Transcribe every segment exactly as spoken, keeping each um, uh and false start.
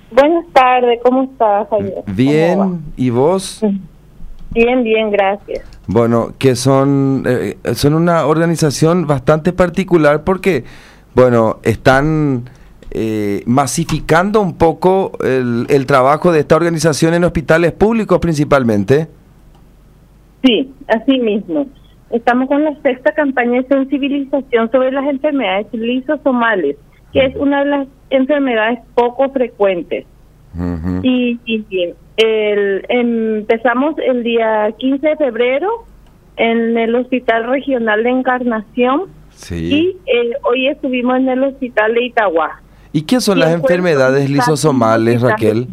Buenas tardes, ¿cómo estás, Javier? Bien, ¿y vos? Bien, bien, gracias. Bueno, que son, eh, son una organización bastante particular porque, bueno, están eh, masificando un poco el, el trabajo de esta organización en hospitales públicos principalmente. Sí, así mismo. Estamos con la sexta campaña de sensibilización sobre las enfermedades lisosomales, que es una de las enfermedades poco frecuentes. Uh-huh. Y, y, y el, empezamos el día quince de febrero en el Hospital Regional de Encarnación. Sí. Y eh, hoy estuvimos en el Hospital de Itagua. ¿Y qué son y las enfermedades lisosomales, Raquel?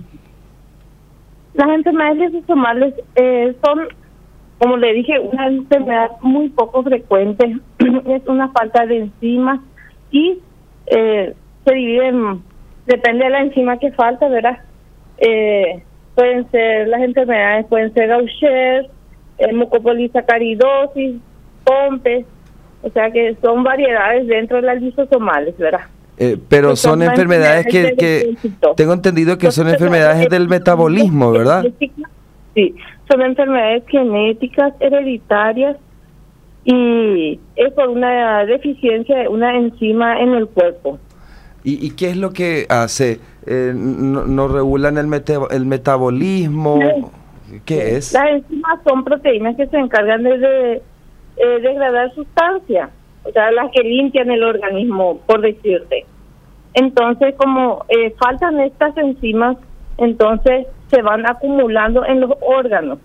Las enfermedades lisosomales eh, son, como le dije, una enfermedad muy poco frecuente. Es una falta de enzimas y eh, se dividen, depende de la enzima que falta, ¿verdad? Eh, pueden ser, las enfermedades pueden ser Gaucher, eh, mucopolisacaridosis, Pompe, o sea que son variedades dentro de las lisosomales, ¿verdad? Eh, pero que son, son enfermedades que, que tengo entendido que son enfermedades del metabolismo, ¿verdad? Sí, son enfermedades genéticas, hereditarias, y es por una deficiencia de una enzima en el cuerpo. ¿Y, y qué es lo que hace? Eh, no, ¿No regulan el, mete, el metabolismo? ¿Qué es? Las enzimas son proteínas que se encargan de, de eh, degradar sustancias, o sea, las que limpian el organismo, por decirte. Entonces, como eh, faltan estas enzimas, entonces se van acumulando en los órganos.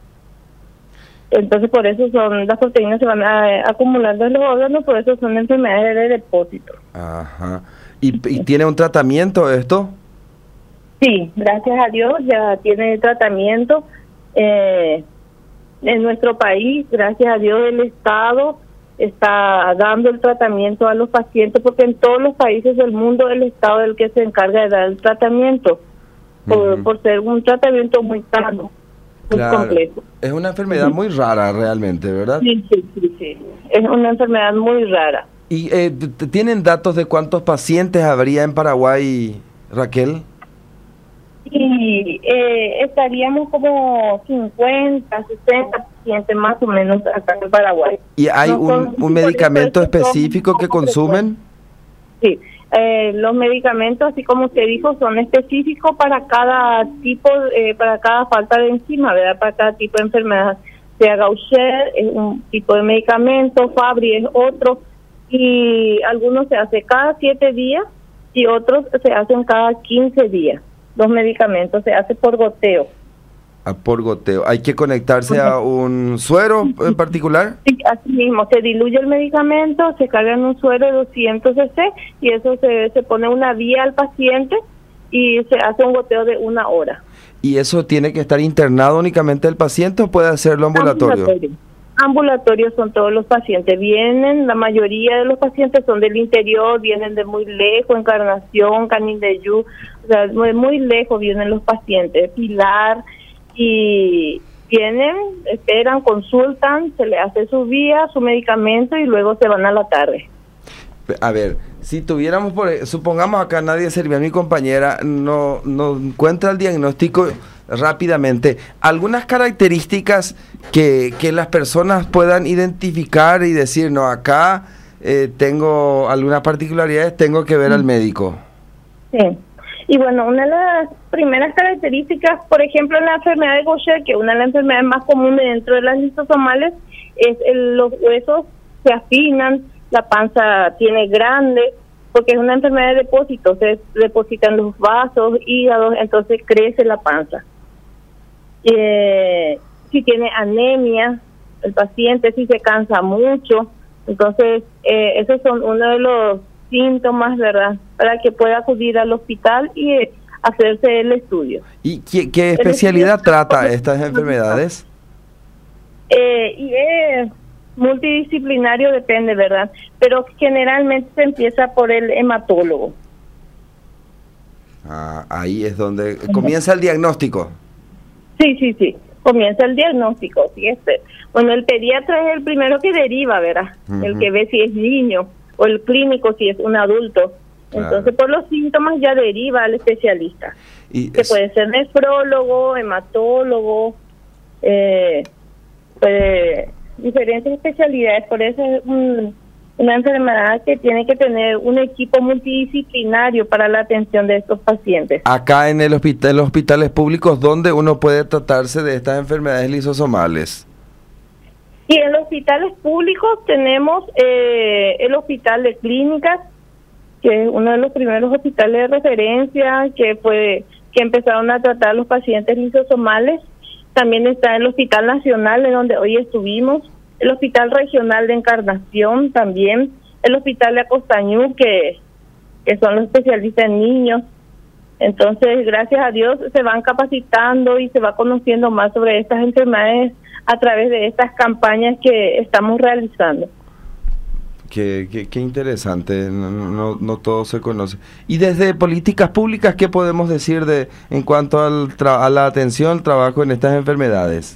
Entonces, por eso son las proteínas se van a, acumulando en los órganos, por eso son enfermedades de depósito. Ajá. ¿Y, y tiene un tratamiento esto? Sí, gracias a Dios ya tiene tratamiento. Eh, en nuestro país, gracias a Dios, el Estado está dando el tratamiento a los pacientes, porque en todos los países del mundo el Estado es el que se encarga de dar el tratamiento, por, uh-huh. por ser un tratamiento muy caro, muy claro. complejo. Es una enfermedad uh-huh. muy rara realmente, ¿verdad? Sí, sí, sí, sí. Es una enfermedad muy rara. ¿Y eh, tienen datos de cuántos pacientes habría en Paraguay, Raquel? Y eh, estaríamos como cincuenta, sesenta pacientes más o menos acá en Paraguay. ¿Y hay no, un, un medicamento específico que consumen? Sí, eh, los medicamentos, así como usted dijo, son específicos para cada tipo, eh, para cada falta de enzima, ¿verdad? Para cada tipo de enfermedad. Sea Gaucher es un tipo de medicamento, Fabry es otro, y algunos se hace cada siete días y otros se hacen cada quince días. Los medicamentos se hace por goteo. Ah, por goteo. ¿Hay que conectarse a un suero en particular? Sí, así mismo. Se diluye el medicamento, se carga en un suero de doscientos centilitros y eso se, se pone una vía al paciente y se hace un goteo de una hora. ¿Y eso tiene que estar internado únicamente el paciente o puede hacerlo ambulatorio? Ambulatorio. Ambulatorios son todos los pacientes. Vienen, la mayoría de los pacientes son del interior, vienen de muy lejos, Encarnación, Canindeyú, o sea, muy, muy lejos vienen los pacientes, Pilar, y vienen, esperan, consultan, se le hace su vía, su medicamento y luego se van a la tarde. A ver, si tuviéramos, por, supongamos acá nadie sería mi compañera, no, no encuentra el diagnóstico rápidamente, algunas características que, que las personas puedan identificar y decir, no, acá eh, tengo algunas particularidades, tengo que ver mm. al médico. Sí, y bueno, una de las primeras características, por ejemplo, en la enfermedad de Gaucher, que una de las enfermedades más comunes dentro de las lisosomales, es el, los huesos se afinan, la panza tiene grande, porque es una enfermedad de depósito, se depositan los vasos, hígados, entonces crece la panza. Eh, si tiene anemia, el paciente si se cansa mucho, entonces eh, esos son uno de los síntomas, ¿verdad? Para que pueda acudir al hospital y eh, hacerse el estudio. ¿Y qué, qué especialidad trata estas enfermedades? Eh, y es multidisciplinario, depende, ¿verdad? Pero generalmente se empieza por el hematólogo. Ah, ahí es donde comienza el diagnóstico. Sí, sí, sí. Comienza el diagnóstico. Sí, este. Bueno, el pediatra es el primero que deriva, ¿verdad? Uh-huh. El que ve si es niño, o el clínico si es un adulto. Claro. Entonces, por los síntomas ya deriva al especialista, Y que es- puede ser nefrólogo, hematólogo, eh, puede- diferentes especialidades. Por eso es un- una enfermedad que tiene que tener un equipo multidisciplinario para la atención de estos pacientes. acá en el hospital, los hospitales públicos, ¿dónde uno puede tratarse de estas enfermedades lisosomales? Y en los hospitales públicos tenemos eh, el Hospital de Clínicas, que es uno de los primeros hospitales de referencia que fue que empezaron a tratar los pacientes lisosomales. También está el Hospital Nacional, en donde hoy estuvimos, el Hospital Regional de Encarnación también, el Hospital de Acostañú, que, que son los especialistas en niños. Entonces, gracias a Dios, se van capacitando y se va conociendo más sobre estas enfermedades a través de estas campañas que estamos realizando. Qué, qué, qué interesante, no, no, no todo se conoce. Y desde políticas públicas, ¿qué podemos decir de en cuanto al tra- a la atención, trabajo en estas enfermedades?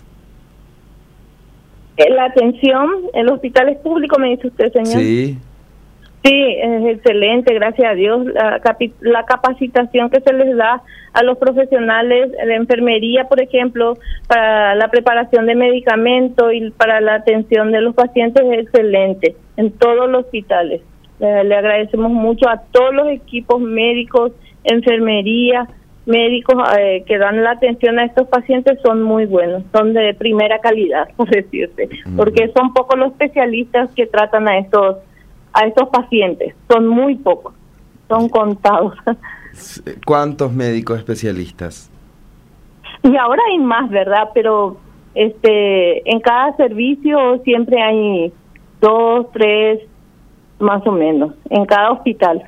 Eh, La atención en los hospitales públicos, me dice usted, señor. Sí, Sí, es excelente, gracias a Dios. La, capi- la capacitación que se les da a los profesionales de enfermería, por ejemplo, para la preparación de medicamentos y para la atención de los pacientes es excelente en todos los hospitales. Le, le agradecemos mucho a todos los equipos médicos, enfermería, médicos eh, que dan la atención a estos pacientes, son muy buenos, son de primera calidad, por decirte, porque son pocos los especialistas que tratan a estos a estos pacientes, son muy pocos, son contados. ¿cuántos médicos especialistas? Y ahora hay más, ¿verdad? Pero este en cada servicio siempre hay dos, tres, más o menos, en cada hospital.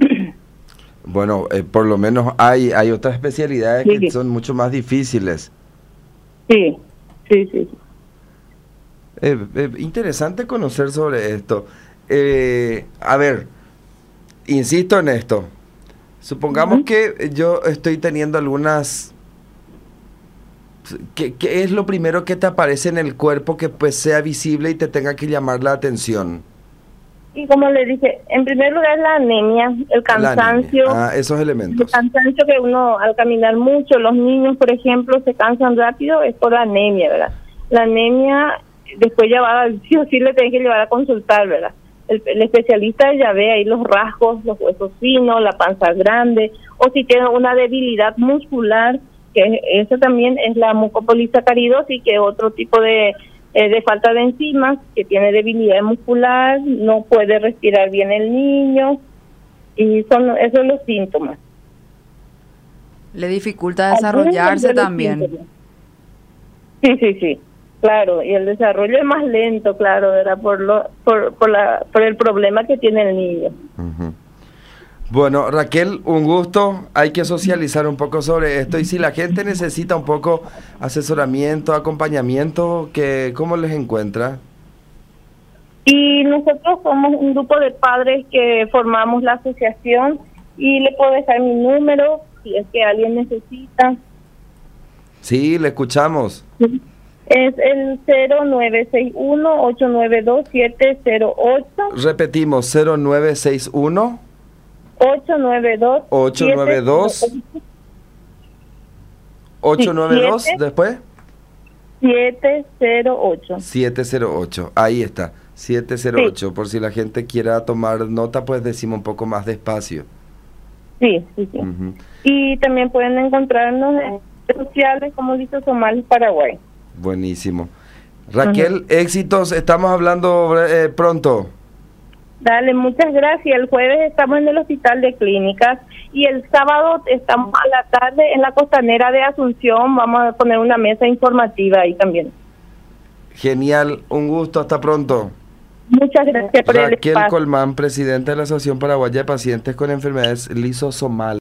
Bueno, eh, por lo menos hay hay otras especialidades Sí. que son mucho más difíciles. Sí, sí, sí. Eh, eh, interesante conocer sobre esto. Eh, a ver, insisto en esto. Supongamos Ujú. que yo estoy teniendo algunas... ¿Qué, qué es lo primero que te aparece en el cuerpo que pues sea visible y te tenga que llamar la atención? Y como le dije, en primer lugar la anemia, el La anemia. cansancio. Ah, esos El elementos. cansancio que uno al caminar mucho, los niños por ejemplo se cansan rápido, es por la anemia, ¿verdad? La anemia después ya va, sí o sí le tienen que llevar a consultar, ¿verdad? El, el especialista ya ve ahí los rasgos, los huesos finos, la panza grande, o si tiene una debilidad muscular, que eso también es la mucopolisacaridosis, que es otro tipo de, eh, de falta de enzimas, que tiene debilidad muscular, no puede respirar bien el niño, y son esos son los síntomas. Le dificulta desarrollarse Algunos de los también. síntomas. Sí, sí, sí, claro, y el desarrollo es más lento, claro, ¿verdad? Por lo, por, por la, por el problema que tiene el niño. Ujú. Bueno, Raquel, un gusto. Hay que socializar un poco sobre esto y si la gente necesita un poco asesoramiento, acompañamiento, ¿qué, ¿cómo les encuentra? Y nosotros somos un grupo de padres que formamos la asociación y le puedo dejar mi número si es que alguien necesita. Sí, le escuchamos. Es el cero nueve seis uno, ocho nueve dos, siete cero ocho. Repetimos, cero nueve seis uno, ocho nueve dos, ocho nueve dos, ocho nueve dos, siete. después siete cero ocho. siete cero ocho. Ahí está, siete cero ocho. Por si la gente quiera tomar nota, pues decimos un poco más despacio. Sí, sí, sí. Ujú. Y también pueden encontrarnos en redes sociales como Lisosomales Paraguay. Buenísimo. Raquel, éxitos. Estamos hablando eh, pronto. Dale, muchas gracias. El jueves estamos en el Hospital de Clínicas y el sábado estamos a la tarde en la Costanera de Asunción. Vamos a poner una mesa informativa ahí también. Genial, un gusto. Hasta pronto. Muchas gracias por el Raquel espacio. Colmán, presidenta de la Asociación Paraguaya de Pacientes con Enfermedades Lisosomales.